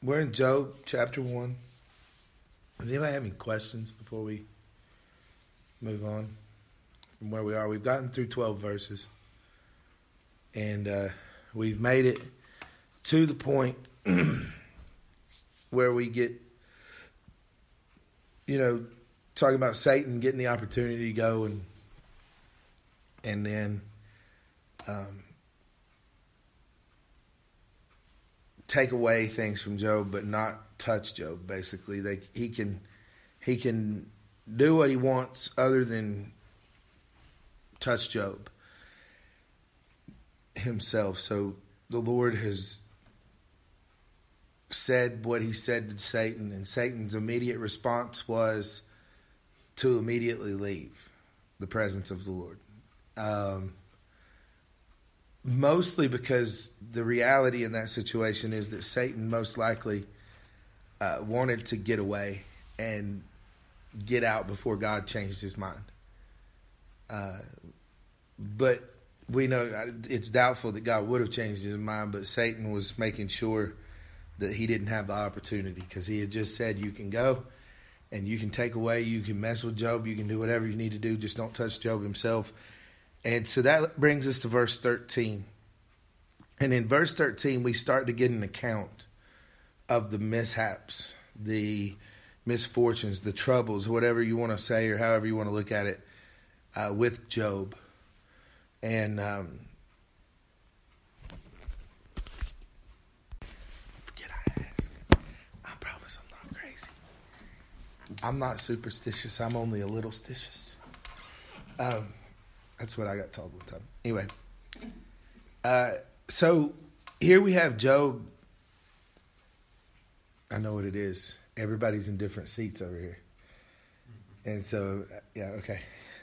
We're in Job chapter 1. Does anybody have any questions before we move on from where we are? We've gotten through 12 verses. And we've made it to the point where we get, talking about Satan getting the opportunity to go and then take away things from Job, but not touch Job. Basically, he can do what he wants other than touch Job himself. So the Lord has said what he said to Satan, and Satan's immediate response was to immediately leave the presence of the Lord. Mostly because the reality in that situation is that Satan most likely wanted to get away and get out before God changed his mind. But we know it's doubtful that God would have changed his mind, but Satan was making sure that he didn't have the opportunity, because he had just said, you can go and you can take away, you can mess with Job, you can do whatever you need to do, just don't touch Job himself. And so that brings us to verse 13. And in verse 13, we start to get an account of the mishaps, the misfortunes, the troubles, whatever you want to say or however you want to look at it, with Job. And forget I asked. I promise I'm not crazy. I'm not superstitious. I'm only a little stitious. That's what I got told one time. Anyway, so here we have Job. I know what it is. Everybody's in different seats over here. And so, yeah, okay.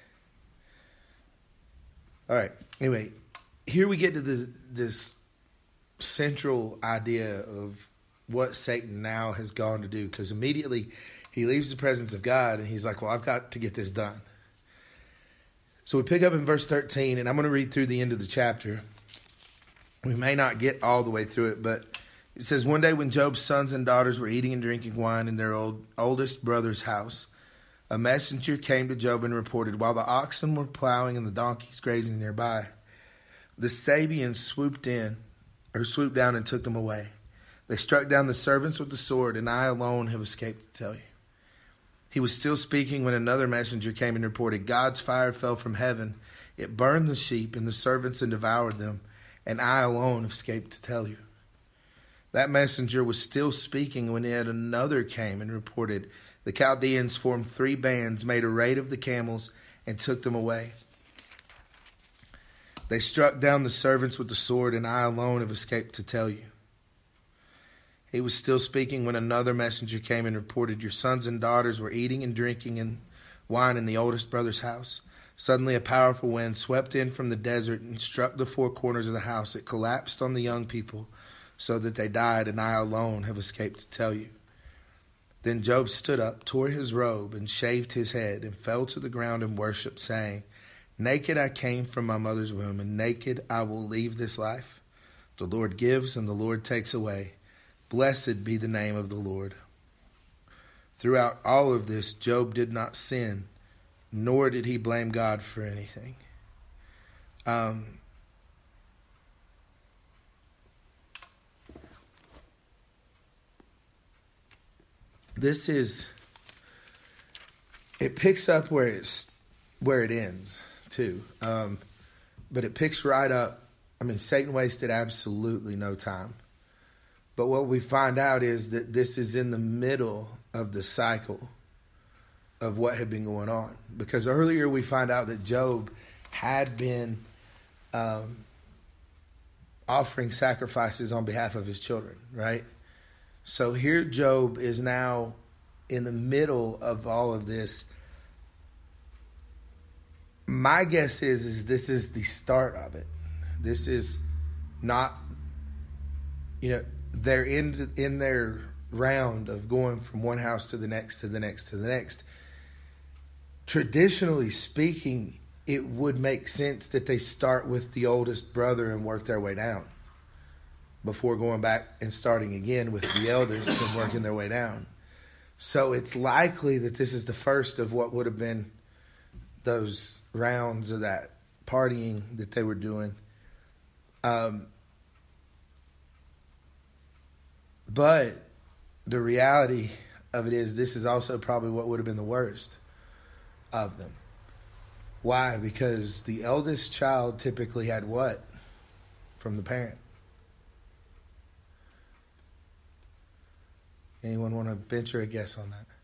All right. Anyway, here we get to this central idea of what Satan now has gone to do, because immediately he leaves the presence of God and he's like, well, I've got to get this done. So we pick up in verse 13, and I'm going to read through the end of the chapter. We may not get all the way through it, but it says, one day when Job's sons and daughters were eating and drinking wine in their oldest brother's house, a messenger came to Job and reported, while the oxen were plowing and the donkeys grazing nearby, the Sabeans swooped down and took them away. They struck down the servants with the sword, and I alone have escaped to tell you. He was still speaking when another messenger came and reported, God's fire fell from heaven. It burned the sheep and the servants and devoured them, and I alone have escaped to tell you. That messenger was still speaking when yet another came and reported, the Chaldeans formed 3 bands, made a raid of the camels, and took them away. They struck down the servants with the sword, and I alone have escaped to tell you. He was still speaking when another messenger came and reported, your sons and daughters were eating and drinking wine in the oldest brother's house. Suddenly a powerful wind swept in from the desert and struck the 4 corners of the house. It collapsed on the young people so that they died, and I alone have escaped to tell you. Then Job stood up, tore his robe, and shaved his head, and fell to the ground and worshipped, saying, naked I came from my mother's womb, and naked I will leave this life. The Lord gives, and the Lord takes away. Blessed be the name of the Lord. Throughout all of this, Job did not sin, nor did he blame God for anything. It picks up where it ends too. But it picks right up. I mean, Satan wasted absolutely no time. But what we find out is that this is in the middle of the cycle of what had been going on. Because earlier we find out that Job had been offering sacrifices on behalf of his children, right? So here Job is now in the middle of all of this. My guess is this is the start of it. This is not, they're in their round of going from one house to the next, to the next, to the next. Traditionally speaking, it would make sense that they start with the oldest brother and work their way down. before going back and starting again with the eldest and working their way down. So it's likely that this is the first of what would have been those rounds of that partying that they were doing. But the reality of it is this is also probably what would have been the worst of them. Why? Because the eldest child typically had what from the parent? Anyone want to venture a guess on that?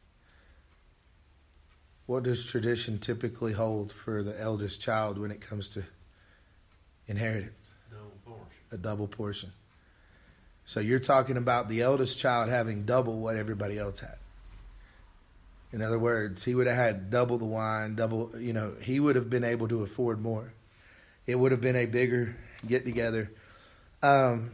What does tradition typically hold for the eldest child when it comes to inheritance? Double portion. A double portion. So you're talking about the eldest child having double what everybody else had. In other words, he would have had double the wine, double, he would have been able to afford more. It would have been a bigger get-together. And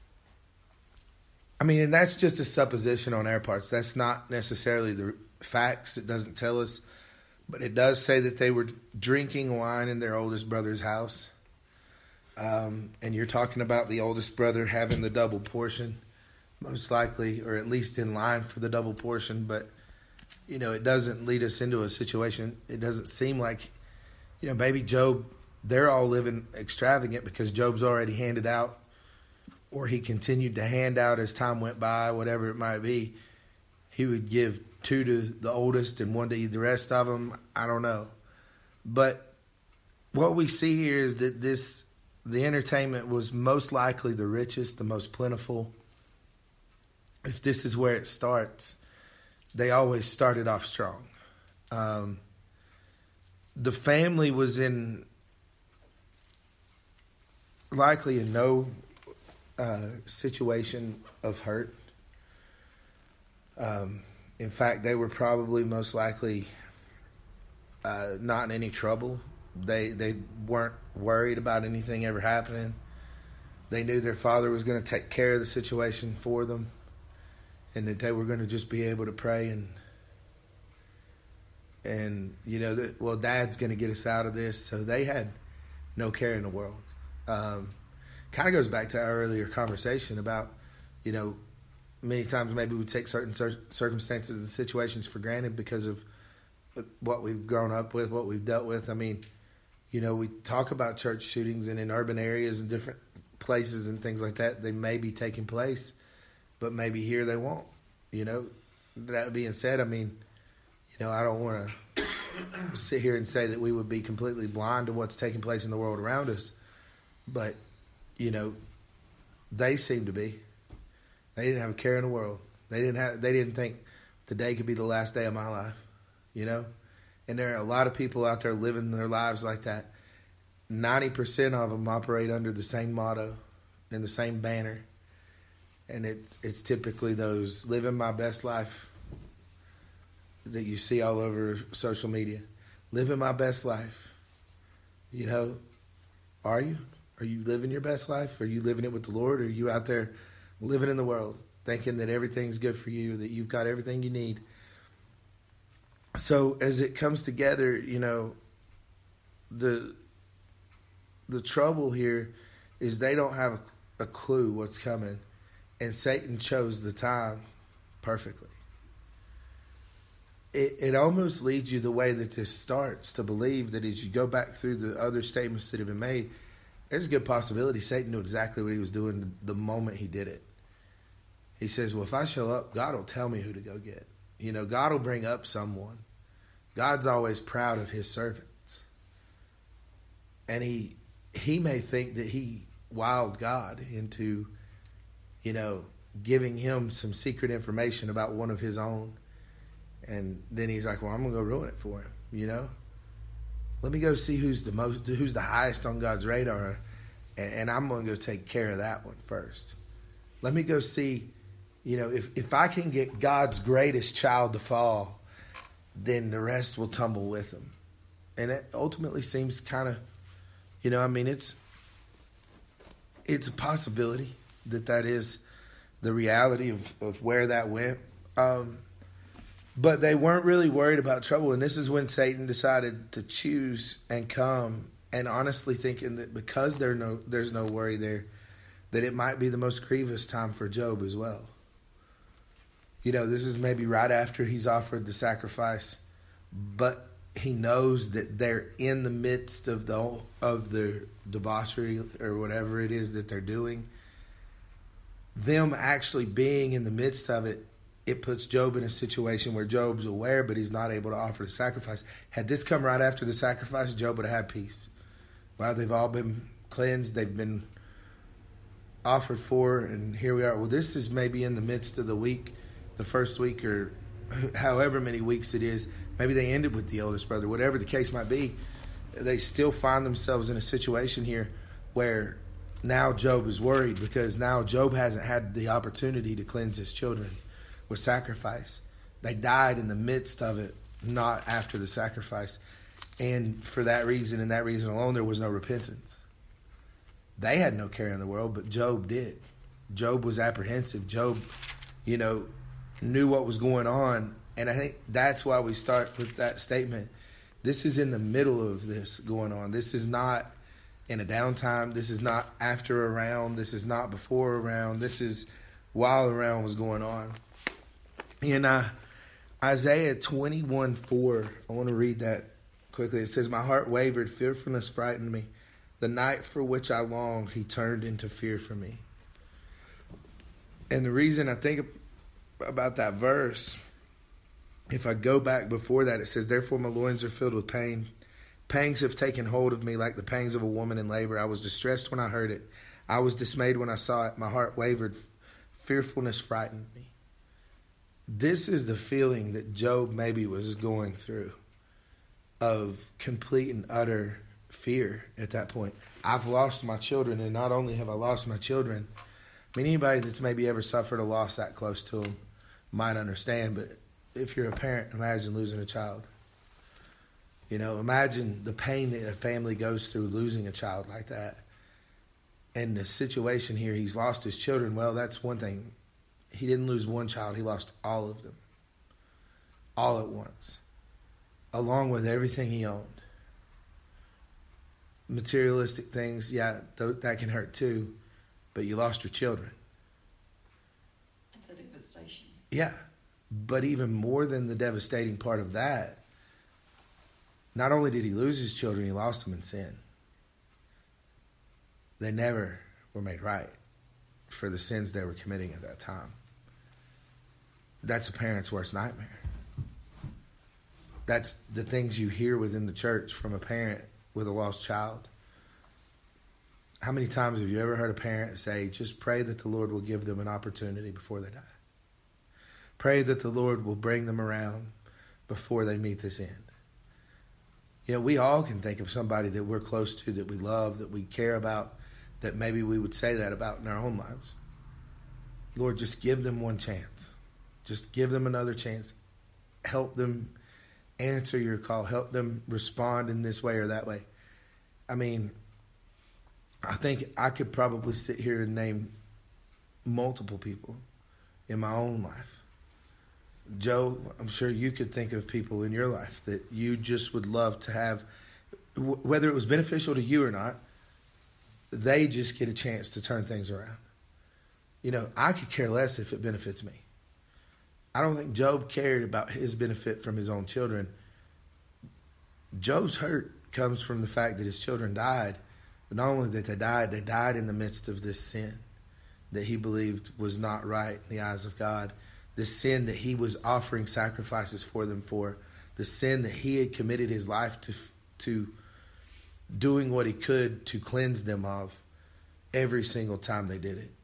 that's just a supposition on our parts. That's not necessarily the facts. It doesn't tell us. But it does say that they were drinking wine in their oldest brother's house. And you're talking about the oldest brother having the double portion, most likely, or at least in line for the double portion. But, it doesn't lead us into a situation. It doesn't seem like, maybe Job, they're all living extravagant because Job's already handed out, or he continued to hand out as time went by, whatever it might be. He would give 2 to the oldest and 1 to the rest of them. I don't know. But what we see here is that the entertainment was most likely the richest, the most plentiful. If this is where it starts, they always started off strong. The family was likely in no situation of hurt. In fact, they were probably most likely not in any trouble. They weren't worried about anything ever happening. They knew their father was going to take care of the situation for them, and that they were going to just be able to pray and Dad's going to get us out of this. So they had no care in the world. Kind of goes back to our earlier conversation about, many times maybe we take certain circumstances and situations for granted because of what we've grown up with, what we've dealt with. We talk about church shootings and in urban areas and different places and things like that. They may be taking place, but maybe here they won't. That being said, I don't want to sit here and say that we would be completely blind to what's taking place in the world around us. But, they seem to be. They didn't have a care in the world. They didn't think today could be the last day of my life, And there are a lot of people out there living their lives like that. 90% of them operate under the same motto and the same banner. And it's typically those living my best life that you see all over social media. Living my best life. Are you? Are you living your best life? Are you living it with the Lord? Or are you out there living in the world, thinking that everything's good for you, that you've got everything you need? So as it comes together, the trouble here is they don't have a clue what's coming, and Satan chose the time perfectly. It almost leads you the way that this starts to believe that as you go back through the other statements that have been made, there's a good possibility Satan knew exactly what he was doing the moment he did it. He says, well, if I show up, God will tell me who to go get. God will bring up someone. God's always proud of his servants. And he may think that he wiled God into, giving him some secret information about one of his own. And then he's like, well, I'm going to go ruin it for him, Let me go see who's the highest on God's radar, and I'm going to go take care of that one first. Let me go see, if I can get God's greatest child to fall, then the rest will tumble with him. And it ultimately seems kind of, it's a possibility that is the reality of where that went. But they weren't really worried about trouble. And this is when Satan decided to choose and come, and honestly thinking that because there's no worry there, that it might be the most grievous time for Job as well. You know, this is maybe right after he's offered the sacrifice, but he knows that they're in the midst of the debauchery or whatever it is that they're doing. Them actually being in the midst of it, it puts Job in a situation where Job's aware, but he's not able to offer the sacrifice. Had this come right after the sacrifice, Job would have had peace. Well, they've all been cleansed. They've been offered for, and here we are. Well, this is maybe in the midst of the week, the first week or however many weeks it is. Maybe they ended with the oldest brother. Whatever the case might be, they still find themselves in a situation here where now Job is worried because now Job hasn't had the opportunity to cleanse his children with sacrifice. They died in the midst of it, not after the sacrifice. And for that reason and that reason alone, there was no repentance. They had no care in the world, but Job did. Job was apprehensive. Job, knew what was going on. And I think that's why we start with that statement. This is in the middle of this going on. This is not in a downtime. This is not after a round. This is not before a round. This is while the round was going on. In Isaiah 21:4, I want to read that quickly. It says, "My heart wavered, fearfulness frightened me. The night for which I longed, he turned into fear for me." And the reason I think about that verse, if I go back before that, it says, "Therefore my loins are filled with pain. Pangs have taken hold of me like the pangs of a woman in labor. I was distressed when I heard it. I was dismayed when I saw it. My heart wavered. Fearfulness frightened me." This is the feeling that Job maybe was going through, of complete and utter fear at that point. I've lost my children, and not only have I lost my children, I mean, anybody that's maybe ever suffered a loss that close to them might understand, but if you're a parent, imagine losing a child. Imagine the pain that a family goes through losing a child like that. And the situation here, he's lost his children. Well, that's one thing. He didn't lose one child. He lost all of them. All at once. Along with everything he owned. Materialistic things, yeah, that can hurt too. But you lost your children. It's a devastation. Yeah. But even more than the devastating part of that, not only did he lose his children, he lost them in sin. They never were made right for the sins they were committing at that time. That's a parent's worst nightmare. That's the things you hear within the church from a parent with a lost child. How many times have you ever heard a parent say, just pray that the Lord will give them an opportunity before they die? Pray that the Lord will bring them around before they meet this end. We all can think of somebody that we're close to, that we love, that we care about, that maybe we would say that about in our own lives. Lord, just give them one chance. Just give them another chance. Help them answer your call. Help them respond in this way or that way. I mean, I think I could probably sit here and name multiple people in my own life. Joe, I'm sure you could think of people in your life that you just would love to have, whether it was beneficial to you or not, they just get a chance to turn things around. I could care less if it benefits me. I don't think Job cared about his benefit from his own children. Job's hurt comes from the fact that his children died, but not only that they died in the midst of this sin that he believed was not right in the eyes of God. The sin that he was offering sacrifices for them for, the sin that he had committed his life to doing what he could to cleanse them of every single time they did it.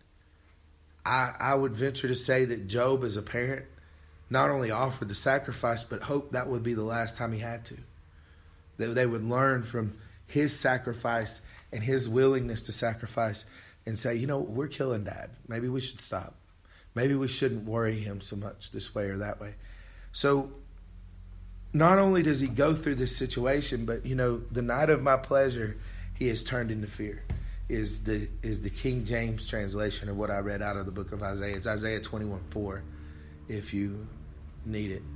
I would venture to say that Job, as a parent, not only offered the sacrifice, but hoped that would be the last time he had to. That they would learn from his sacrifice and his willingness to sacrifice and say, we're killing Dad. Maybe we should stop. Maybe we shouldn't worry him so much this way or that way. So not only does he go through this situation, but, the night of my pleasure, he has turned into fear, is the King James translation of what I read out of the book of Isaiah. It's Isaiah 21:4, if you need it.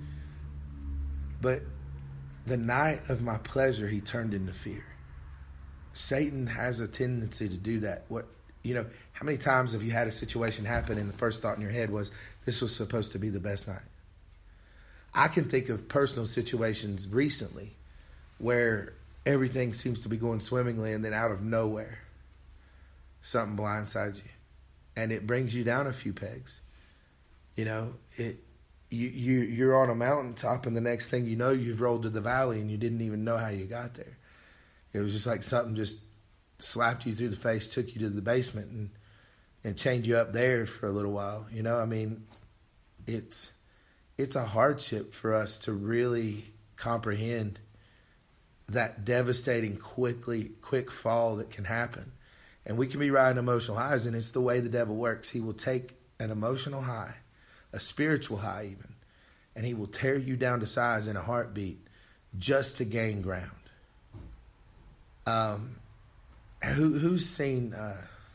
But the night of my pleasure, he turned into fear. Satan has a tendency to do that. how many times have you had a situation happen and the first thought in your head was, this was supposed to be the best night? I can think of personal situations recently where everything seems to be going swimmingly, and then out of nowhere, something blindsides you, and it brings you down a few pegs. You're on a mountaintop, and the next thing you know, you've rolled to the valley, and you didn't even know how you got there. It was just like something just slapped you through the face, took you to the basement, and chained you up there for a little while. It's a hardship for us to really comprehend that devastating quick fall that can happen. And we can be riding emotional highs, and it's the way the devil works. He will take an emotional high, a spiritual high even, and he will tear you down to size in a heartbeat just to gain ground. Who's seen, I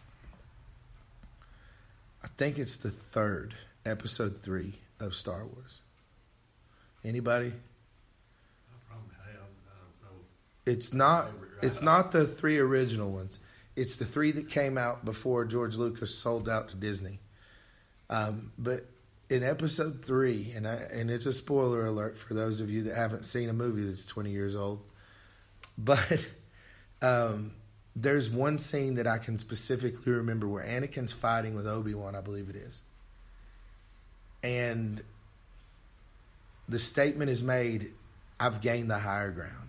think it's the third, episode 3 of Star Wars? Anybody? I probably have. I don't know. It's not the 3 original ones. It's the 3 that came out before George Lucas sold out to Disney. But in episode 3, and it's a spoiler alert for those of you that haven't seen a movie that's 20 years old, but there's one scene that I can specifically remember where Anakin's fighting with Obi-Wan, I believe it is. And the statement is made, I've gained the higher ground.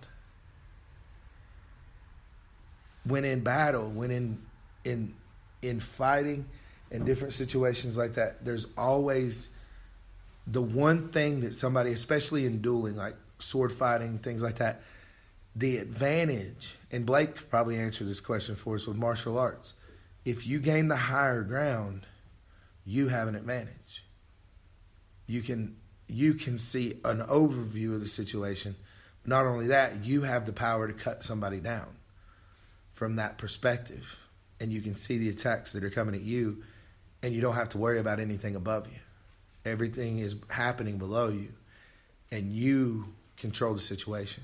When in battle, when in fighting, in different situations like that, there's always the one thing that somebody, especially in dueling, like sword fighting, things like that, the advantage, and Blake probably answered this question for us with martial arts. If you gain the higher ground, you have an advantage. You can see an overview of the situation. Not only that, you have the power to cut somebody down from that perspective. And you can see the attacks that are coming at you, and you don't have to worry about anything above you. Everything is happening below you, and you control the situation.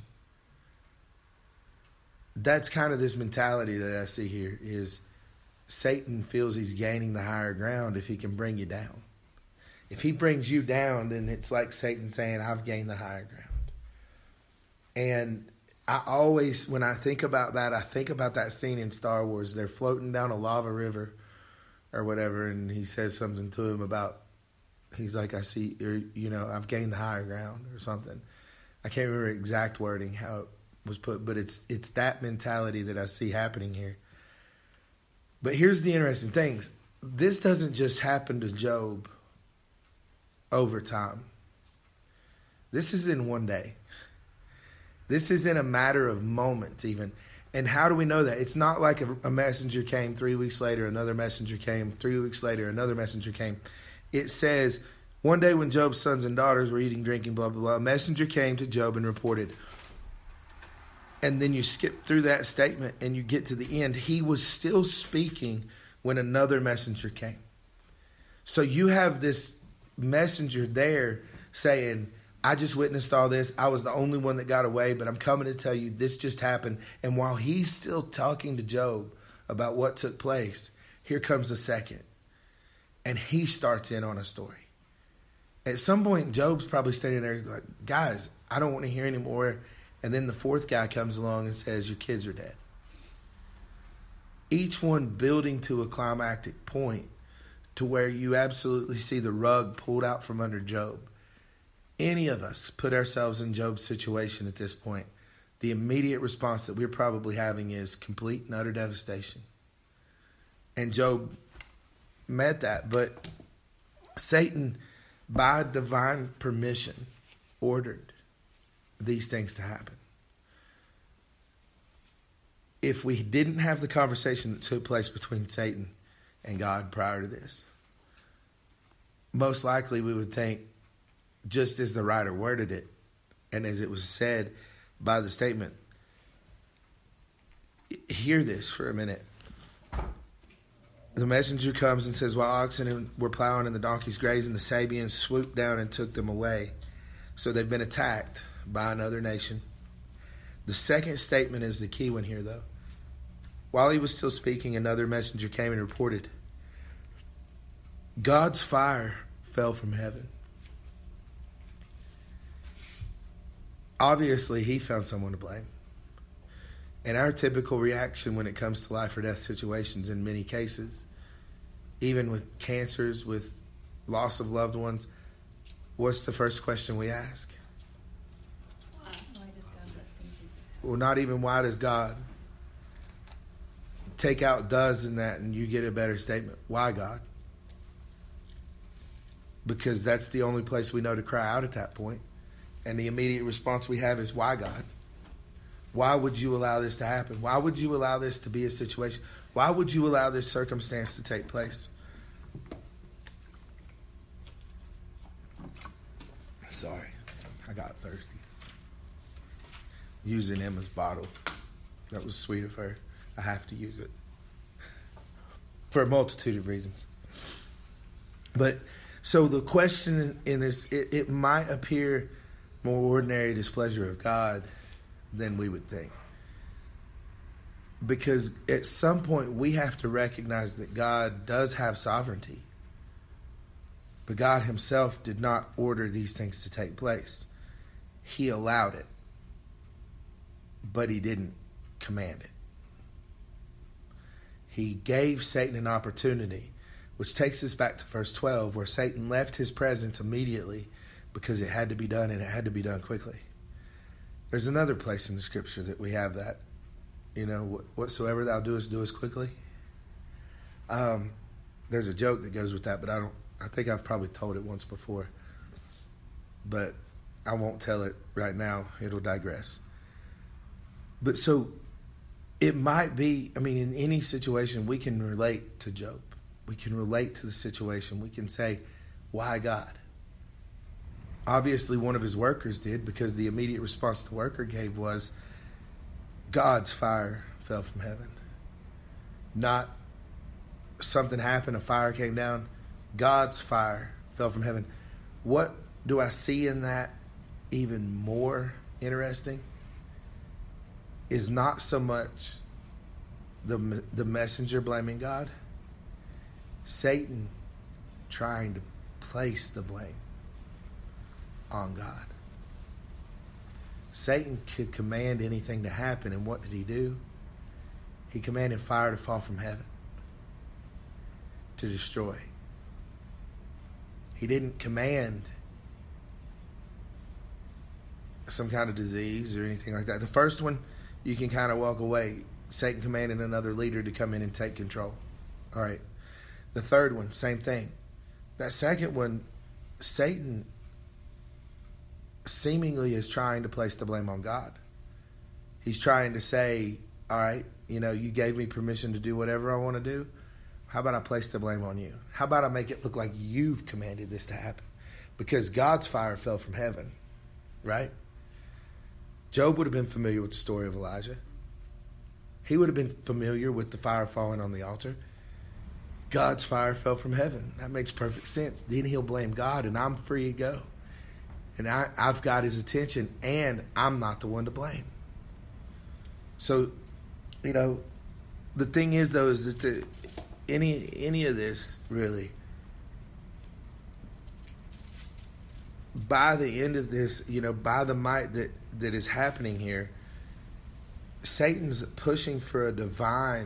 That's kind of this mentality that I see here is Satan feels he's gaining the higher ground if he can bring you down. If he brings you down, then it's like Satan saying, I've gained the higher ground. And I always, when I think about that, I think about that scene in Star Wars. They're floating down a lava river or whatever, and he says something to him about, he's like, I see, or, I've gained the higher ground or something. I can't remember exact wording, how it was put, but it's that mentality that I see happening here. But here's the interesting thing. This doesn't just happen to Job over time. This is in one day. This is in a matter of moments even. And how do we know that? It's not like a messenger came 3 weeks later, another messenger came 3 weeks later, another messenger came. It says, one day when Job's sons and daughters were eating, drinking, blah, blah, blah, a messenger came to Job and reported. And then you skip through that statement and you get to the end. He was still speaking when another messenger came. So you have this messenger there saying, I just witnessed all this. I was the only one that got away, but I'm coming to tell you this just happened. And while he's still talking to Job about what took place, here comes a second. And he starts in on a story. At some point, Job's probably standing there going, guys, I don't want to hear anymore. And then the fourth guy comes along and says, your kids are dead. Each one building to a climactic point to where you absolutely see the rug pulled out from under Job. Any of us put ourselves in Job's situation at this point, the immediate response that we're probably having is complete and utter devastation. And Job met that, but Satan, by divine permission, ordered these things to happen. If we didn't have the conversation that took place between Satan and God prior to this, most likely we would think, just as the writer worded it, and as it was said by the statement, hear this for a minute. The messenger comes and says, while oxen were plowing and the donkeys grazing, the Sabians swooped down and took them away. So they've been attacked by another nation. The second statement is the key one here, though. While he was still speaking, another messenger came and reported, God's fire fell from heaven. Obviously, he found someone to blame. And our typical reaction when it comes to life or death situations in many cases, even with cancers, with loss of loved ones, what's the first question we ask? Why? Why does God let things like this happen? Well, not even why does God. Take out does in that and you get a better statement. Why, God? Because that's the only place we know to cry out at that point. And the immediate response we have is, why, God? Why would you allow this to happen? Why would you allow this to be a situation? Why would you allow this circumstance to take place? Sorry, I got thirsty. Using Emma's bottle. That was sweet of her. I have to use it. For a multitude of reasons. But, so the question in this, it might appear more ordinary displeasure of God than we would think. Because at some point we have to recognize that God does have sovereignty. But God himself did not order these things to take place. He allowed it. But he didn't command it. He gave Satan an opportunity, which takes us back to verse 12, where Satan left his presence immediately because it had to be done, and it had to be done quickly. There's another place in the scripture that we have that, whatsoever thou doest, do as quickly. There's a joke that goes with that, but I think I've probably told it once before, but I won't tell it right now. It'll digress. But so it might be, in any situation, we can relate to Job. We can relate to the situation. We can say, why God? Obviously, one of his workers did, because the immediate response the worker gave was, God's fire fell from heaven. Not something happened, a fire came down. God's fire fell from heaven. What do I see in that even more interesting is not so much the messenger blaming God, Satan trying to place the blame on God. Satan could command anything to happen, and what did he do? He commanded fire to fall from heaven to destroy. He didn't command some kind of disease or anything like that. The first one, you can kind of walk away. Satan commanded another leader to come in and take control. All right. The third one, same thing. That second one, Satan seemingly is trying to place the blame on God. He's trying to say, all right, you gave me permission to do whatever I want to do. How about I place the blame on you? How about I make it look like you've commanded this to happen? Because God's fire fell from heaven, right? Job would have been familiar with the story of Elijah. He would have been familiar with the fire falling on the altar. God's fire fell from heaven. That makes perfect sense. Then he'll blame God, and I'm free to go. And I've got his attention, and I'm not the one to blame. So, the thing is, though, is that any of this, really, by the end of this, by the might that is happening here, Satan's pushing for a divine,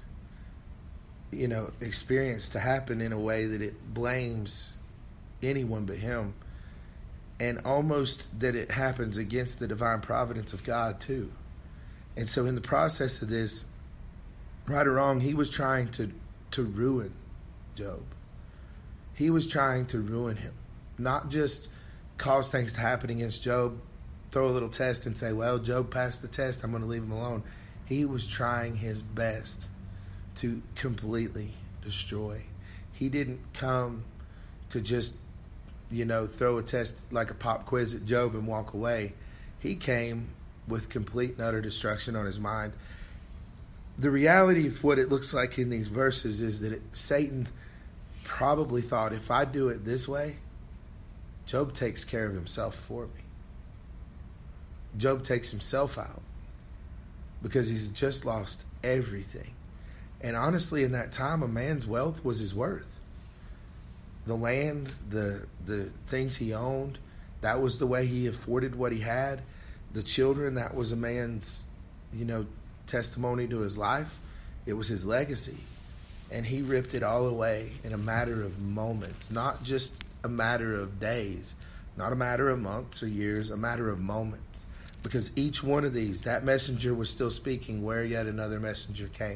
experience to happen in a way that it blames anyone but him. And almost that it happens against the divine providence of God, too. And so in the process of this, right or wrong, he was trying to ruin Job. He was trying to ruin him. Not just cause things to happen against Job, throw a little test and say, well, Job passed the test, I'm going to leave him alone. He was trying his best to completely destroy. He didn't come to just, throw a test like a pop quiz at Job and walk away. He came with complete and utter destruction on his mind. The reality of what it looks like in these verses is that Satan probably thought, if I do it this way, Job takes care of himself for me. Job takes himself out. because he's just lost everything. And honestly, in that time, a man's wealth was his worth. The land, the things he owned, that was the way he afforded what he had. The children, that was a man's, testimony to his life. It was his legacy. And he ripped it all away in a matter of moments, not just a matter of days, not a matter of months or years, a matter of moments. Because each one of these, that messenger was still speaking where yet another messenger came.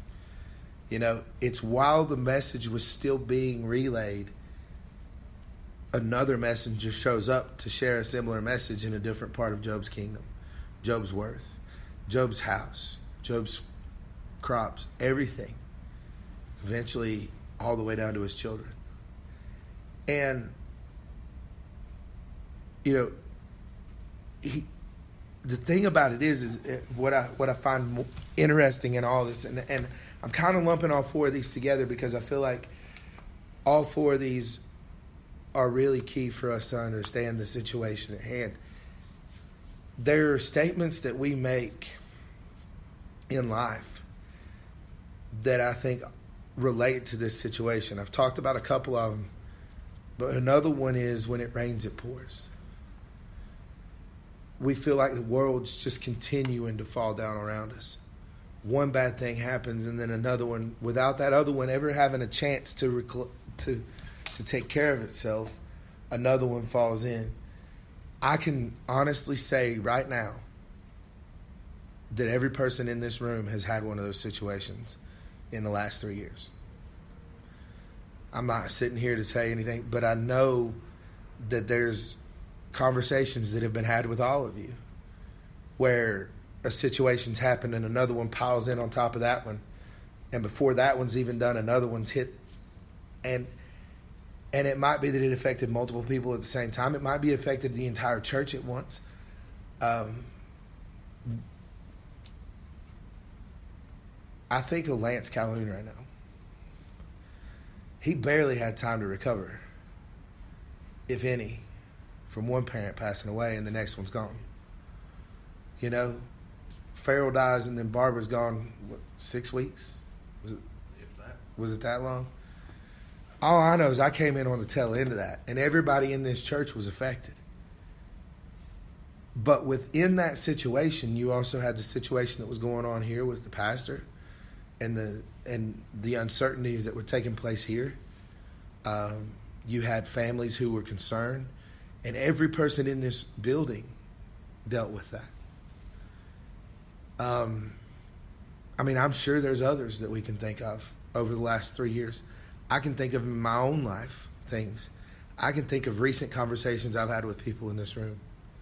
It's while the message was still being relayed, another messenger shows up to share a similar message in a different part of Job's kingdom. Job's worth, Job's house, Job's crops, everything. Eventually, all the way down to his children. And, the thing about it is what I find interesting in all this, and I'm kind of lumping all four of these together because I feel like all four of these are really key for us to understand the situation at hand. There are statements that we make in life that I think relate to this situation. I've talked about a couple of them, but another one is when it rains, it pours. We feel like the world's just continuing to fall down around us. One bad thing happens, and then another one, without that other one ever having a chance to take care of itself, another one falls in. I can honestly say right now that every person in this room has had one of those situations in the last 3 years. I'm not sitting here to say anything, but I know that there's conversations that have been had with all of you where a situation's happened and another one piles in on top of that one, and before that one's even done, another one's hit, and it might be that it affected multiple people at the same time. It might be affected the entire church at once. I think of Lance Calhoun right now. He barely had time to recover, if any, from one parent passing away and the next one's gone. Farrell dies and then Barbara's gone, 6 weeks? Was it that long? All I know is I came in on the tail end of that, and everybody in this church was affected. But within that situation, you also had the situation that was going on here with the pastor and the uncertainties that were taking place here. You had families who were concerned, and every person in this building dealt with that. I'm sure there's others that we can think of over the last 3 years. I can think of in my own life things. I can think of recent conversations I've had with people in this room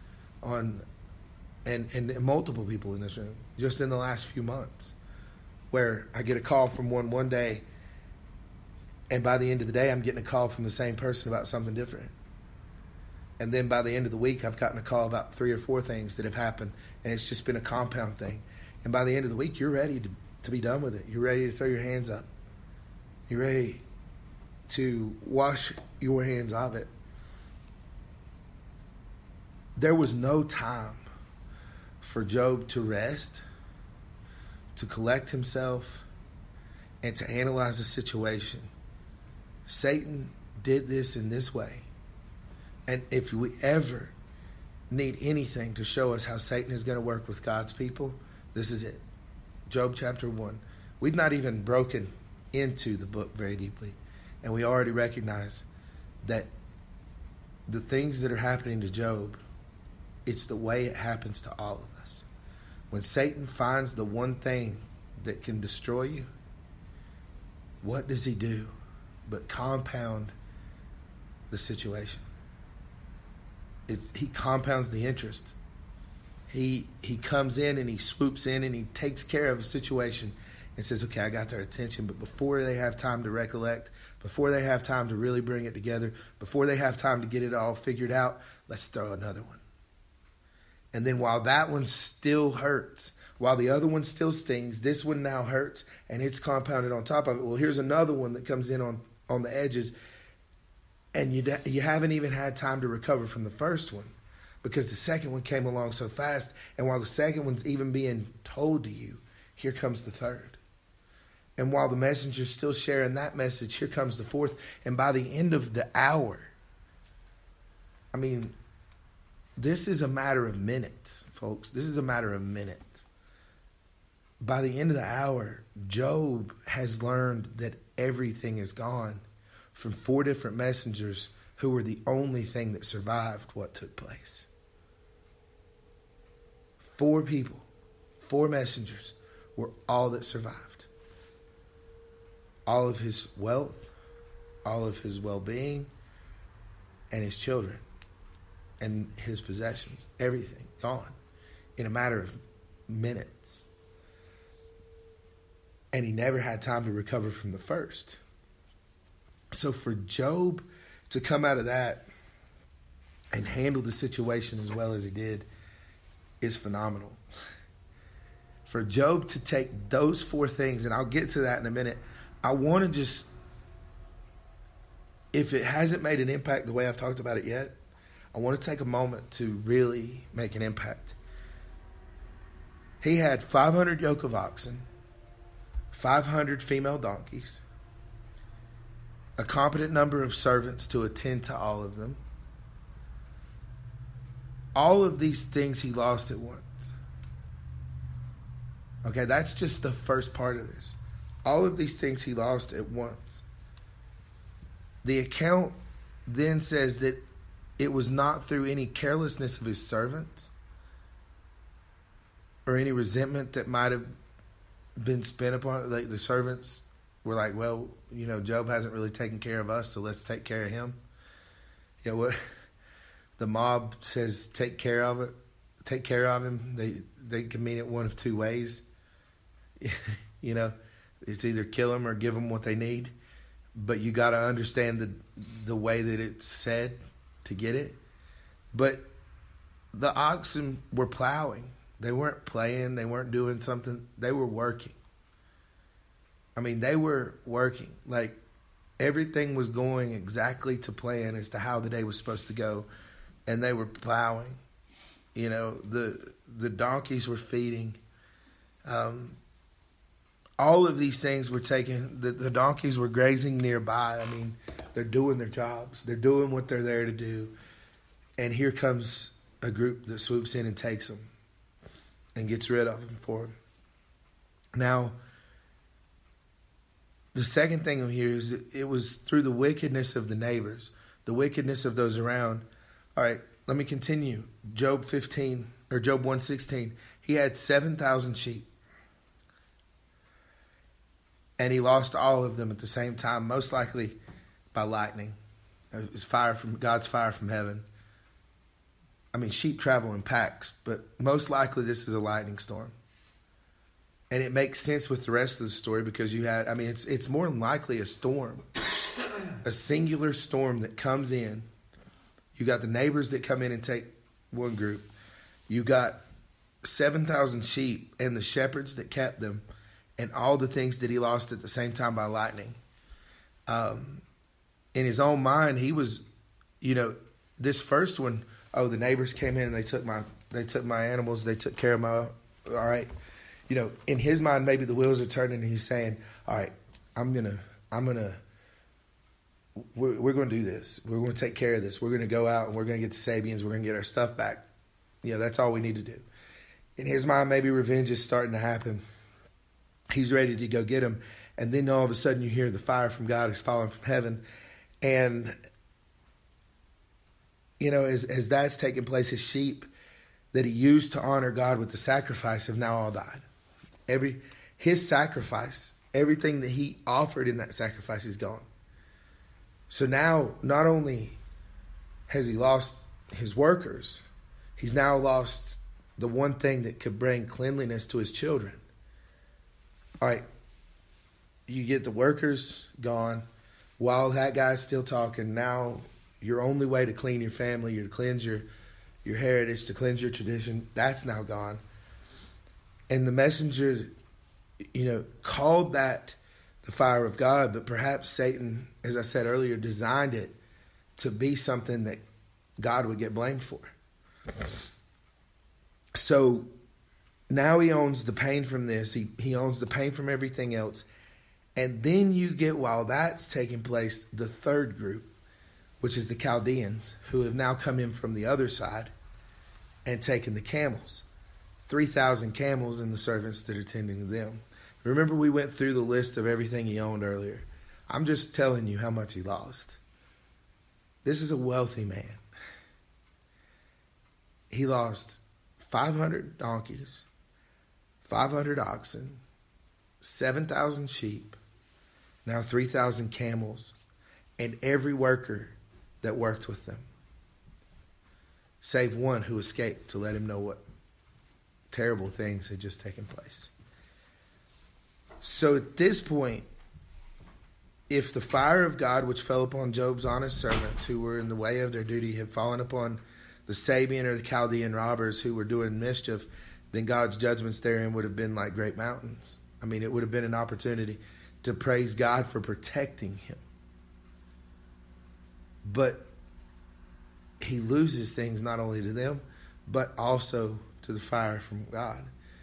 and multiple people in this room just in the last few months, where I get a call from one day, and by the end of the day I'm getting a call from the same person about something different. And then by the end of the week I've gotten a call about 3 or 4 things that have happened, and it's just been a compound thing. And by the end of the week you're ready to be done with it. You're ready to throw your hands up. You're ready to wash your hands of it. There was no time for Job to rest, to collect himself, and to analyze the situation. Satan did this in this way. And if we ever need anything to show us how Satan is going to work with God's people, this is it. Job chapter 1. We've not even broken into the book very deeply, and we already recognize that the things that are happening to Job, it's the way it happens to all of us. When Satan finds the one thing that can destroy you, what does he do but compound the situation? He compounds the interest. He comes in and he swoops in and he takes care of a situation and says, okay, I got their attention, but before they have time to recollect, before they have time to really bring it together, before they have time to get it all figured out, let's throw another one. And then while that one still hurts, while the other one still stings, this one now hurts, and it's compounded on top of it. Well, here's another one that comes in on the edges, and you haven't even had time to recover from the first one. because the second one came along so fast. And while the second one's even being told to you, here comes the third. And while the messenger's still sharing that message, here comes the fourth. And by the end of the hour, I mean, this is a matter of minutes, folks. This is a matter of minutes. By the end of the hour, Job has learned that everything is gone from 4 different messengers who were the only thing that survived what took place. 4 people, 4 messengers were all that survived. All of his wealth, all of his well-being, and his children, and his possessions, everything gone in a matter of minutes. And he never had time to recover from the first. So for Job to come out of that and handle the situation as well as he did is phenomenal. For Job to take those 4 things, and I'll get to that in a minute, I want to just, if it hasn't made an impact the way I've talked about it yet, I want to take a moment to really make an impact. He had 500 yoke of oxen, 500 female donkeys, a competent number of servants to attend to all of them. All of these things he lost at once. Okay, that's just the first part of this. All of these things he lost at once. The account then says that it was not through any carelessness of his servants or any resentment that might have been spent upon it. Like the servants were like, well, you know, Job hasn't really taken care of us, so let's take care of him. You know what? The mob says take care of him. They can mean it one of 2 ways. You know, it's either kill him or give them what they need. But you got to understand the way that it's said to get it. But the oxen were plowing. They weren't playing. They weren't doing something. They were working. I mean, they were working. Like, everything was going exactly to plan as to how the day was supposed to go. And they were plowing. You know, the donkeys were feeding. All of these things were taken. The donkeys were grazing nearby. I mean, they're doing their jobs. They're doing what they're there to do. And here comes a group that swoops in and takes them and gets rid of them for them. Now, the second thing here is it was through the wickedness of the neighbors, the wickedness of those around. All right, let me continue. Job 1:16. He had 7,000 sheep. And he lost all of them at the same time, most likely by lightning. It was God's fire from heaven. I mean, sheep travel in packs, but most likely this is a lightning storm. And it makes sense with the rest of the story because it's more than likely a storm, a singular storm that comes in. You got the neighbors that come in and take one group. You got 7,000 sheep and the shepherds that kept them, and all the things that he lost at the same time by lightning. In his own mind, he was, this first one, the neighbors came in and they took my animals, they took care of my, all right. In his mind, maybe the wheels are turning and he's saying, all right, we're going to do this. We're going to take care of this. We're going to go out and we're going to get the Sabians. We're going to get our stuff back. That's all we need to do. In his mind, maybe revenge is starting to happen. He's ready to go get him. And then all of a sudden you hear the fire from God is falling from heaven. And, as that's taking place, his sheep that he used to honor God with the sacrifice have now all died. His sacrifice, everything that he offered in that sacrifice is gone. So now, not only has he lost his workers, he's now lost the one thing that could bring cleanliness to his children. All right, you get the workers gone while that guy's still talking. Now, your only way to clean your family, to cleanse your heritage, to cleanse your tradition, that's now gone. And the messenger, called that the fire of God, but perhaps Satan, as I said earlier, designed it to be something that God would get blamed for. So now he owns the pain from this. He owns the pain from everything else. And then you get, while that's taking place, the third group, which is the Chaldeans, who have now come in from the other side and taken the camels. 3,000 camels and the servants that are tending to them. Remember, we went through the list of everything he owned earlier. I'm just telling you how much he lost. This is a wealthy man. He lost 500 donkeys, 500 oxen, 7,000 sheep, now 3,000 camels, and every worker that worked with them, save one who escaped to let him know what terrible things had just taken place. So at this point, if the fire of God, which fell upon Job's honest servants who were in the way of their duty, had fallen upon the Sabian or the Chaldean robbers who were doing mischief, then God's judgments therein would have been like great mountains. I mean, it would have been an opportunity to praise God for protecting him. But he loses things not only to them, but also to the fire from God.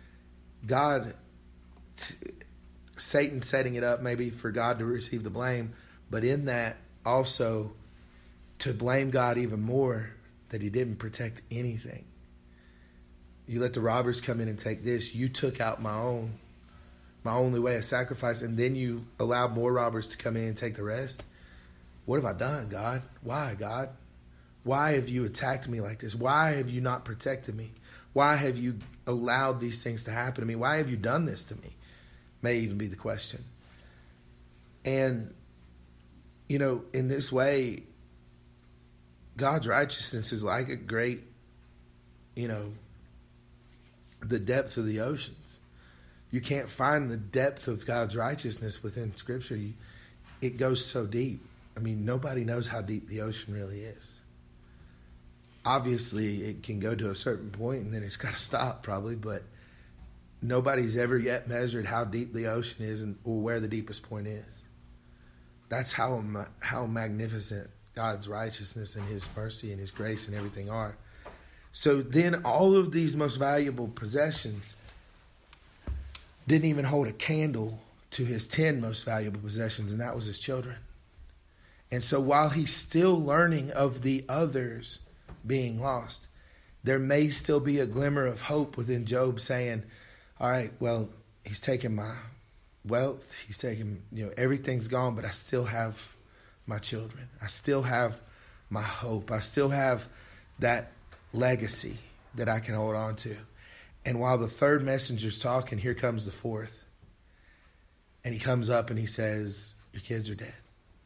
Satan setting it up maybe for God to receive the blame, but in that also to blame God even more that he didn't protect anything. You let the robbers come in and take this. You took out my only way of sacrifice, and then you allowed more robbers to come in and take the rest. What have I done, God? Why, God? Why have you attacked me like this? Why have you not protected me? Why have you allowed these things to happen to me? Why have you done this to me? May even be the question. And, you know, in this way, God's righteousness is like a great, you know, the depth of the oceans. You can't find the depth of God's righteousness within Scripture. It goes so deep. I mean, nobody knows how deep the ocean really is. Obviously, it can go to a certain point and then it's got to stop probably, but nobody's ever yet measured how deep the ocean is or where the deepest point is. That's how magnificent God's righteousness and his mercy and his grace and everything are. So then all of these most valuable possessions didn't even hold a candle to his 10 most valuable possessions, and that was his children. And so while he's still learning of the others being lost, there may still be a glimmer of hope within Job saying, all right, well, he's taken my wealth, he's taken, everything's gone, but I still have my children. I still have my hope. I still have that legacy that I can hold on to. And while the third messenger's talking, here comes the fourth. And he comes up and he says, your kids are dead.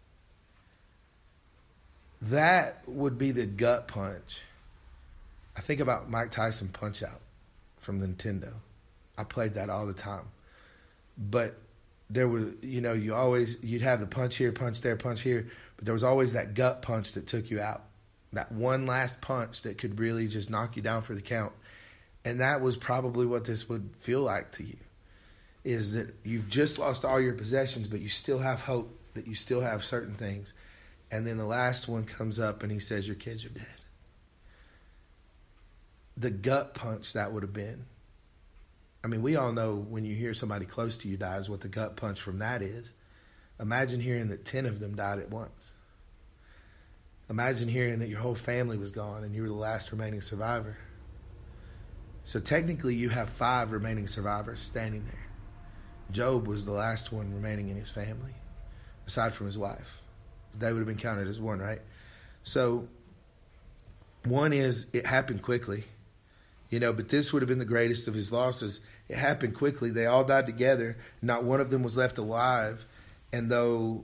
That would be the gut punch. I think about Mike Tyson Punch-Out from Nintendo. I played that all the time. But there was, you'd have the punch here, punch there, punch here, but there was always that gut punch that took you out. That one last punch that could really just knock you down for the count. And that was probably what this would feel like to you, is that you've just lost all your possessions, but you still have hope, that you still have certain things. And then the last one comes up and he says, your kids are dead. The gut punch that would have been. I mean, we all know when you hear somebody close to you dies, what the gut punch from that is. Imagine hearing that 10 of them died at once. Imagine hearing that your whole family was gone and you were the last remaining survivor. So technically you have 5 remaining survivors standing there. Job was the last one remaining in his family, aside from his wife. They would have been counted as one, right? So one is it happened quickly, but this would have been the greatest of his losses. It happened quickly. They all died together. Not one of them was left alive. And though,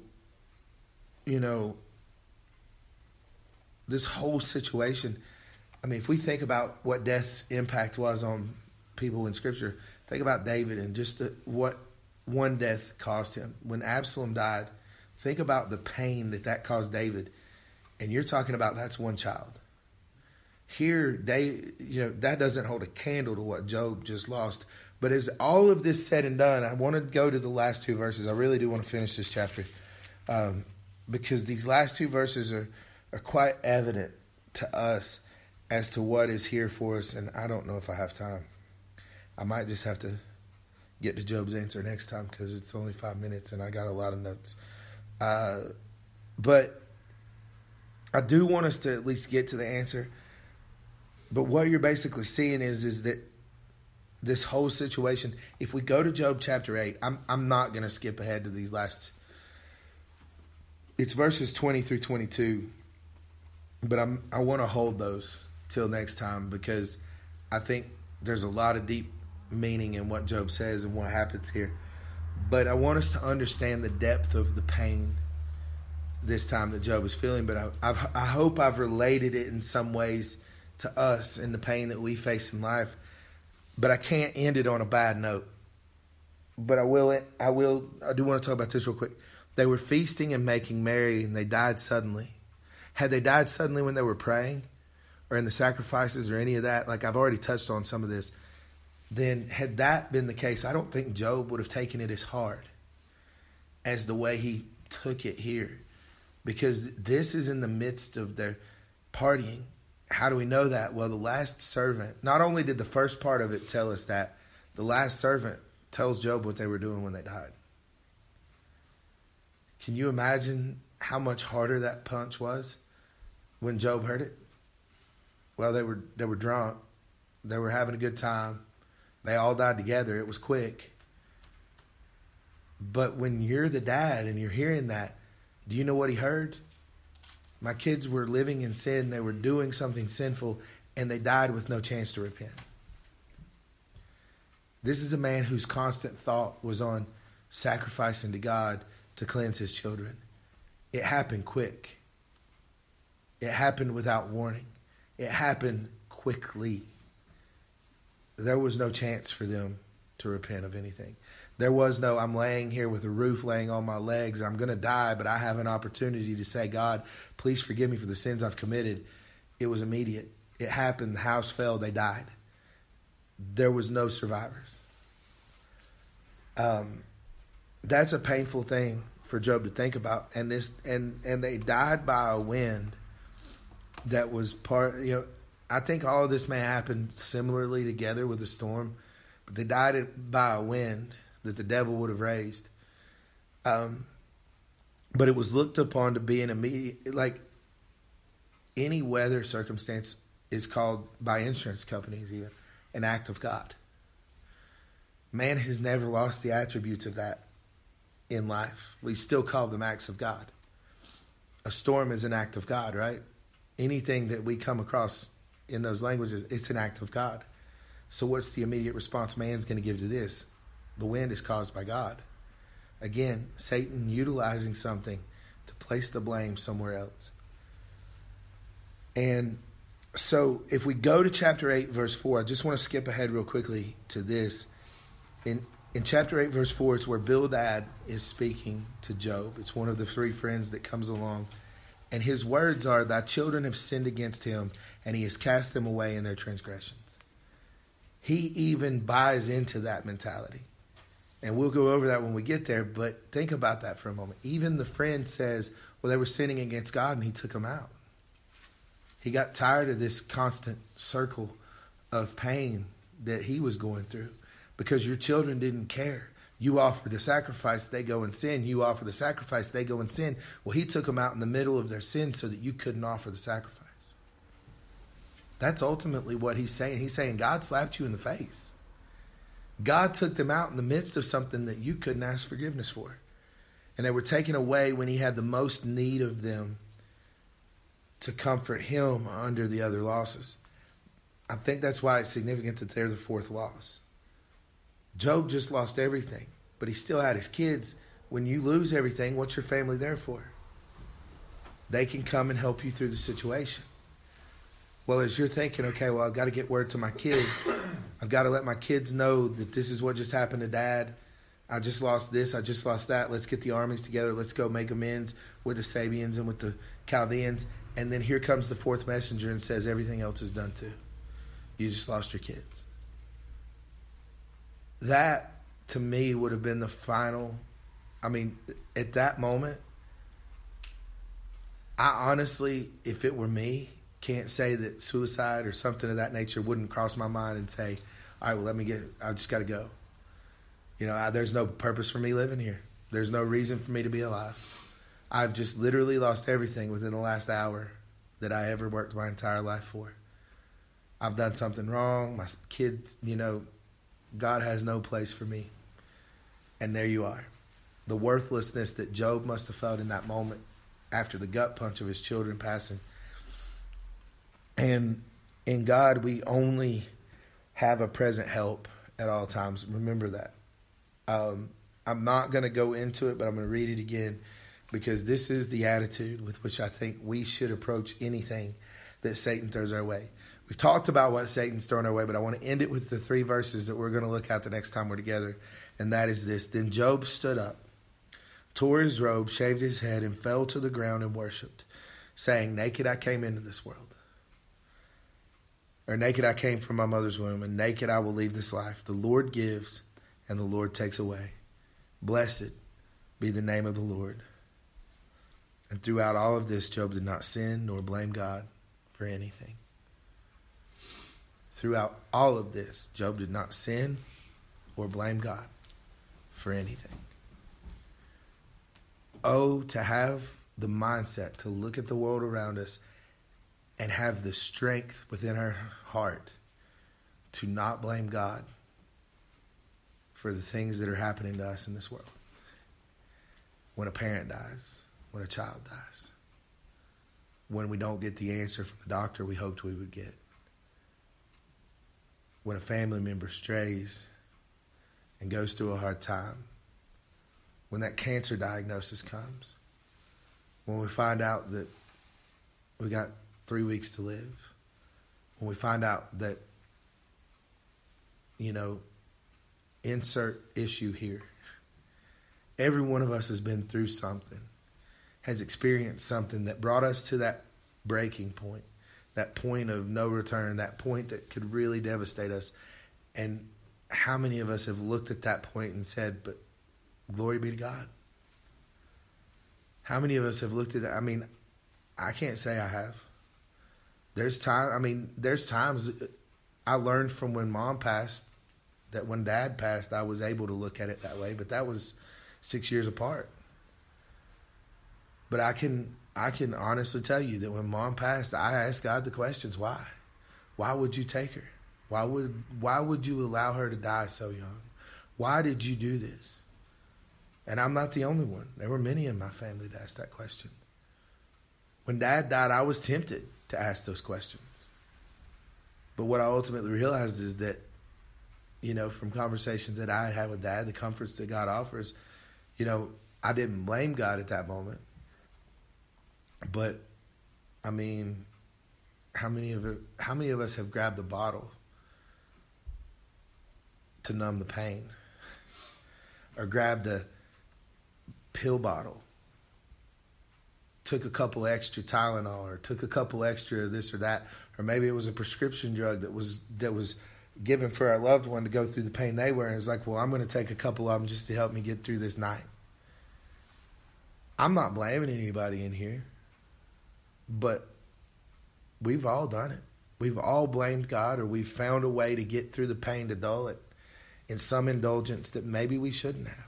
this whole situation, I mean, if we think about what death's impact was on people in Scripture, think about David and just what one death caused him. When Absalom died, think about the pain that caused David. And you're talking about that's one child. Here, that doesn't hold a candle to what Job just lost. But as all of this said and done, I want to go to the last 2 verses. I really do want to finish this chapter because these last 2 verses are quite evident to us. as to what is here for us. And I don't know if I have time. I might just have to get to Job's answer next time because it's only 5 minutes and I got a lot of notes. But I do want us to at least get to the answer. But what you're basically seeing is that this whole situation, if we go to Job chapter 8, I'm not going to skip ahead to these last. It's verses 20 through 22. But I want to hold those till next time because I think there's a lot of deep meaning in what Job says and what happens here. But I want us to understand the depth of the pain this time that Job is feeling. But I hope I've related it in some ways to us and the pain that we face in life. But I can't end it on a bad note. But I do want to talk about this real quick. They were feasting and making merry, and they died suddenly. Had they died suddenly when they were praying or in the sacrifices or any of that, like I've already touched on some of this, then had that been the case, I don't think Job would have taken it as hard as the way he took it here. Because this is in the midst of their partying. How do we know that? Well, the last servant, not only did the first part of it tell us that, the last servant tells Job what they were doing when they died. Can you imagine how much harder that punch was when Job heard it? Well, they were drunk. They were having a good time. They all died together. It was quick. But when you're the dad and you're hearing that, do you know what he heard? My kids were living in sin. They were doing something sinful, and they died with no chance to repent. This is a man whose constant thought was on sacrificing to God to cleanse his children. It happened quick. It happened without warning. It happened quickly. There was no chance for them to repent of anything. There was no, I'm laying here with a roof laying on my legs. I'm going to die, but I have an opportunity to say, God, please forgive me for the sins I've committed. It was immediate. It happened. The house fell. They died. There was no survivors. That's a painful thing for Job to think about. And they died by a wind that was I think all of this may happen similarly together with a storm, but they died by a wind that the devil would have raised. But it was looked upon to be an immediate, like any weather circumstance is called by insurance companies even an act of God. Man has never lost the attributes of that in life. We still call them acts of God. A storm is an act of God, right? Anything that we come across in those languages, it's an act of God. So what's the immediate response man's going to give to this? The wind is caused by God. Again, Satan utilizing something to place the blame somewhere else. And so if we go to chapter 8, verse 4, I just want to skip ahead real quickly to this. In chapter 8, verse 4, it's where Bildad is speaking to Job. It's one of the three friends that comes along. And his words are, thy children have sinned against him, and he has cast them away in their transgressions. He even buys into that mentality. And we'll go over that when we get there, but think about that for a moment. Even the friend says, well, they were sinning against God, and he took them out. He got tired of this constant circle of pain that he was going through because your children didn't care. You offer the sacrifice, they go and sin. You offer the sacrifice, they go and sin. Well, he took them out in the middle of their sin so that you couldn't offer the sacrifice. That's ultimately what he's saying. He's saying God slapped you in the face. God took them out in the midst of something that you couldn't ask forgiveness for. And they were taken away when he had the most need of them to comfort him under the other losses. I think that's why it's significant that they're the fourth loss. Job just lost everything, but he still had his kids. When you lose everything, what's your family there for? They can come and help you through the situation. Well, as you're thinking, okay, well, I've got to get word to my kids. I've got to let my kids know that this is what just happened to Dad. I just lost this. I just lost that. Let's get the armies together. Let's go make amends with the Sabians and with the Chaldeans. And then here comes the fourth messenger and says everything else is done too. You just lost your kids. That, to me, would have been the final. I mean, at that moment, I honestly, if it were me, can't say that suicide or something of that nature wouldn't cross my mind and say, all right, well, I just got to go. There's no purpose for me living here. There's no reason for me to be alive. I've just literally lost everything within the last hour that I ever worked my entire life for. I've done something wrong. My kids, God has no place for me. And there you are. The worthlessness that Job must have felt in that moment after the gut punch of his children passing. And in God, we only have a present help at all times. Remember that. I'm not going to go into it, but I'm going to read it again because this is the attitude with which I think we should approach anything that Satan throws our way. We've talked about what Satan's thrown our way, but I want to end it with the 3 verses that we're going to look at the next time we're together. And that is this. Then Job stood up, tore his robe, shaved his head, and fell to the ground and worshipped, saying, naked I came into this world. Or naked I came from my mother's womb, and naked I will leave this life. The Lord gives, and the Lord takes away. Blessed be the name of the Lord. And throughout all of this, Job did not sin nor blame God for anything. Throughout all of this, Job did not sin or blame God for anything. Oh, to have the mindset to look at the world around us and have the strength within our heart to not blame God for the things that are happening to us in this world. When a parent dies, when a child dies, when we don't get the answer from the doctor we hoped we would get, when a family member strays and goes through a hard time, when that cancer diagnosis comes, when we find out that we got 3 weeks to live, when we find out that, insert issue here. Every one of us has been through something, has experienced something that brought us to that breaking point, that point of no return, that point that could really devastate us. And how many of us have looked at that point and said, but glory be to God? How many of us have looked at that? I mean, I can't say I have. There's times I learned from when Mom passed that when Dad passed, I was able to look at it that way, but that was 6 years apart. But I can honestly tell you that when Mom passed, I asked God the questions, why? Why would you take her? Why would you allow her to die so young? Why did you do this? And I'm not the only one. There were many in my family that asked that question. When Dad died, I was tempted to ask those questions. But what I ultimately realized is that, from conversations that I had with Dad, the comforts that God offers, I didn't blame God at that moment. But, I mean, how many of us have grabbed a bottle to numb the pain? Or grabbed a pill bottle, took a couple extra Tylenol, or took a couple extra this or that, or maybe it was a prescription drug that was given for our loved one to go through the pain they were, and it's like, well, I'm going to take a couple of them just to help me get through this night. I'm not blaming anybody in here, but we've all done it. We've all blamed God, or we've found a way to get through the pain to dull it in some indulgence that maybe we shouldn't have.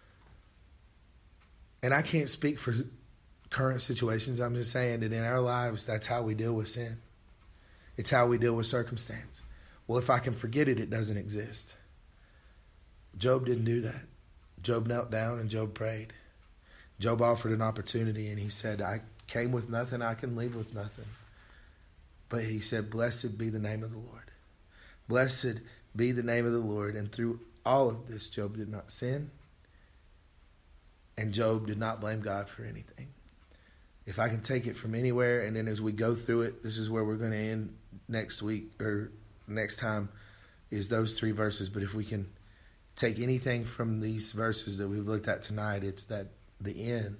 And I can't speak for current situations. I'm just saying that in our lives, that's how we deal with sin. It's how we deal with circumstance. Well, if I can forget it, it doesn't exist. Job didn't do that. Job knelt down and Job prayed. Job offered an opportunity and he said, I came with nothing, I can leave with nothing. But he said, blessed be the name of the Lord. Blessed be the name of the Lord. And through all of this, Job did not sin. And Job did not blame God for anything. If I can take it from anywhere, and then as we go through it, this is where we're going to end next week, or next time, is those 3 verses. But if we can take anything from these verses that we've looked at tonight, it's that the end.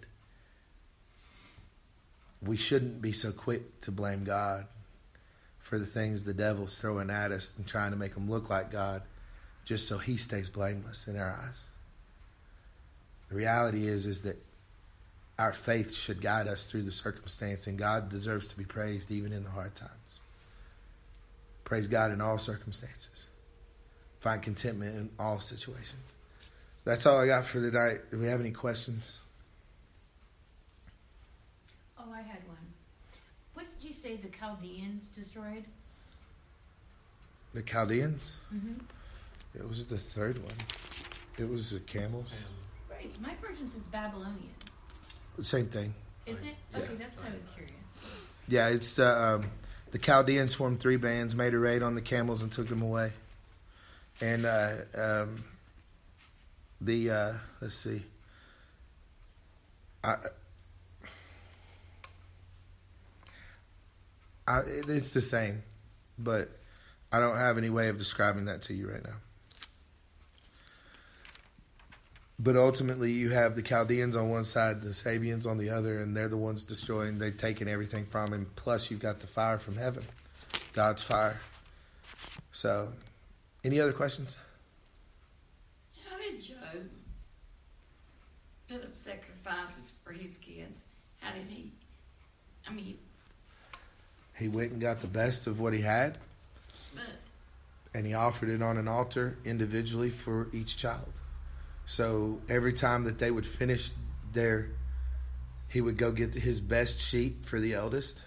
We shouldn't be so quick to blame God for the things the devil's throwing at us and trying to make them look like God just so he stays blameless in our eyes. The reality is that our faith should guide us through the circumstance, and God deserves to be praised even in the hard times. Praise God in all circumstances. Find contentment in all situations. That's all I got for tonight. Do we have any questions? Oh, I had one. What did you say the Chaldeans destroyed? The Chaldeans? Mm-hmm. It was the third one. It was the camels. Right. My version says Babylonians. Same thing. Is it? Yeah. Okay, that's what I was curious. Yeah, it's the Chaldeans formed 3 bands, made a raid on the camels, and took them away. And let's see. It's the same, but I don't have any way of describing that to you right now. But ultimately, you have the Chaldeans on one side, the Sabians on the other, and they're the ones destroying. They've taken everything from him. Plus, you've got the fire from heaven, God's fire. So, any other questions? How did Job put up sacrifices for his kids? How did he? I mean, He went and got the best of what he had, but and he offered it on an altar individually for each child. So every time that they would finish he would go get his best sheep for the eldest,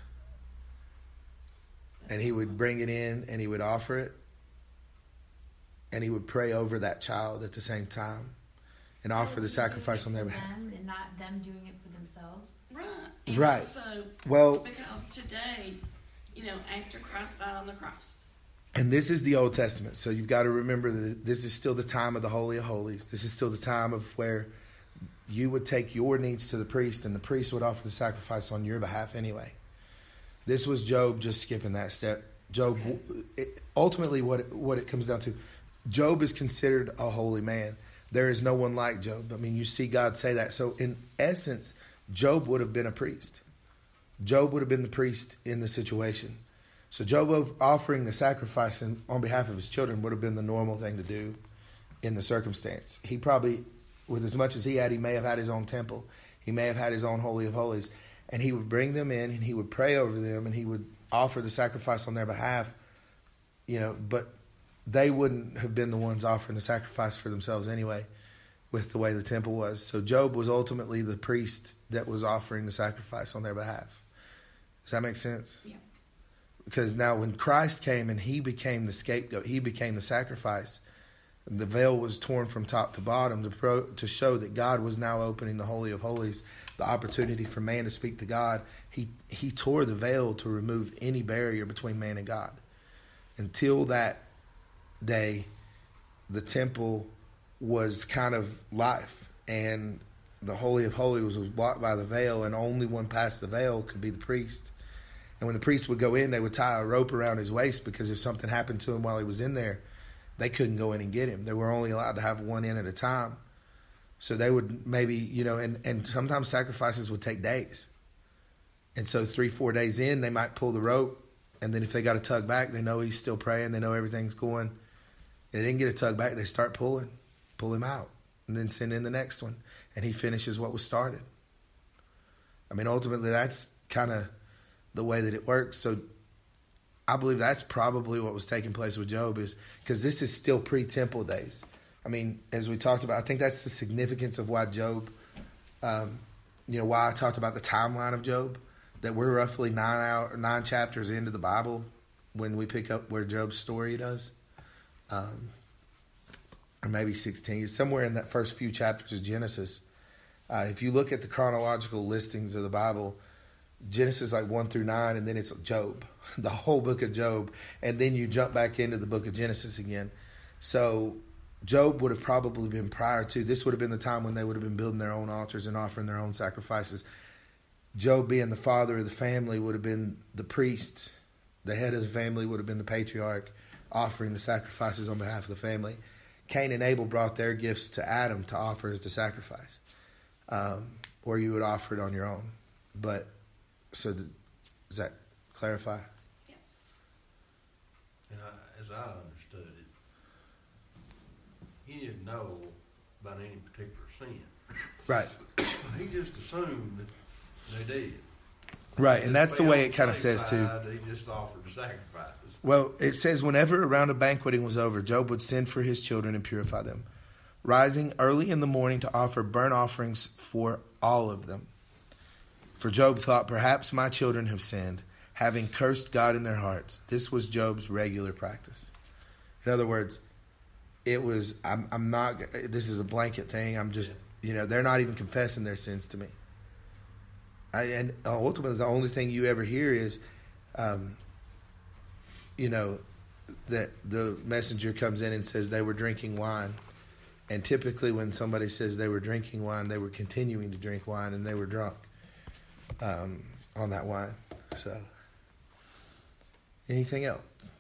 and he would bring it in and he would offer it, and he would pray over that child at the same time and offer the sacrifice on their behalf. Them and not them doing it for themselves. right, and Right. also Well, because today, after Christ died on the cross, and this is the Old Testament, so you've got to remember that this is still the time of the Holy of Holies. This is still the time of where you would take your needs to the priest, and the priest would offer the sacrifice on your behalf anyway. This was Job just skipping that step. Job, ultimately what it comes down to, Job is considered a holy man. There is no one like Job. I mean, you see God say that. So in essence, Job would have been a priest. Job would have been the priest in the situation. So Job offering the sacrifice on behalf of his children would have been the normal thing to do in the circumstance. He probably, with as much as he had, he may have had his own temple. He may have had his own Holy of Holies. And he would bring them in and he would pray over them and he would offer the sacrifice on their behalf, but they wouldn't have been the ones offering the sacrifice for themselves anyway with the way the temple was. So Job was ultimately the priest that was offering the sacrifice on their behalf. Does that make sense? Yeah. Because now when Christ came and he became the scapegoat, he became the sacrifice, the veil was torn from top to bottom to show that God was now opening the Holy of Holies, the opportunity for man to speak to God. He tore the veil to remove any barrier between man and God. Until that day, the temple was kind of life, and the Holy of Holies was blocked by the veil, and only one past the veil could be the priest. And when the priest would go in, they would tie a rope around his waist, because if something happened to him while he was in there, they couldn't go in and get him. They were only allowed to have one in at a time. So they would maybe, and sometimes sacrifices would take days. And so 3-4 days in, they might pull the rope. And then if they got a tug back, they know he's still praying. They know everything's going. They didn't get a tug back. They start pull him out, and then send in the next one. And he finishes what was started. I mean, ultimately, that's kind of the way that it works. So I believe that's probably what was taking place with Job, is because this is still pre-temple days. I mean, as we talked about, I think that's the significance of why Job, why I talked about the timeline of Job, that we're roughly 9 chapters into the Bible when we pick up where Job's story does. Or maybe 16, somewhere in that first few chapters of Genesis. If you look at the chronological listings of the Bible, Genesis 1-9, and then it's Job, the whole book of Job, and then you jump back into the book of Genesis again. So Job would have probably been prior to, this would have been the time when they would have been building their own altars and offering their own sacrifices. Job, being the father of the family, would have been the priest. The head of the family would have been the patriarch, offering the sacrifices on behalf of the family. Cain and Abel brought their gifts to Adam to offer as the sacrifice, or you would offer it on your own. But does that clarify? yes. And as I understood it, he didn't know about any particular sin. Right. He just assumed that they did. Right, and that's the They way on it kind of the says safe too. side, They just offered sacrifices. Well, it says, whenever a round of banqueting was over, Job would send for his children and purify them, rising early in the morning to offer burnt offerings for all of them. For Job thought, perhaps my children have sinned, having cursed God in their hearts. This was Job's regular practice. In other words, it was, I'm not, this is a blanket thing. I'm just, they're not even confessing their sins to me. And ultimately, the only thing you ever hear is, that the messenger comes in and says they were drinking wine. And typically when somebody says they were drinking wine, they were continuing to drink wine and they were drunk on that wine. So, anything else?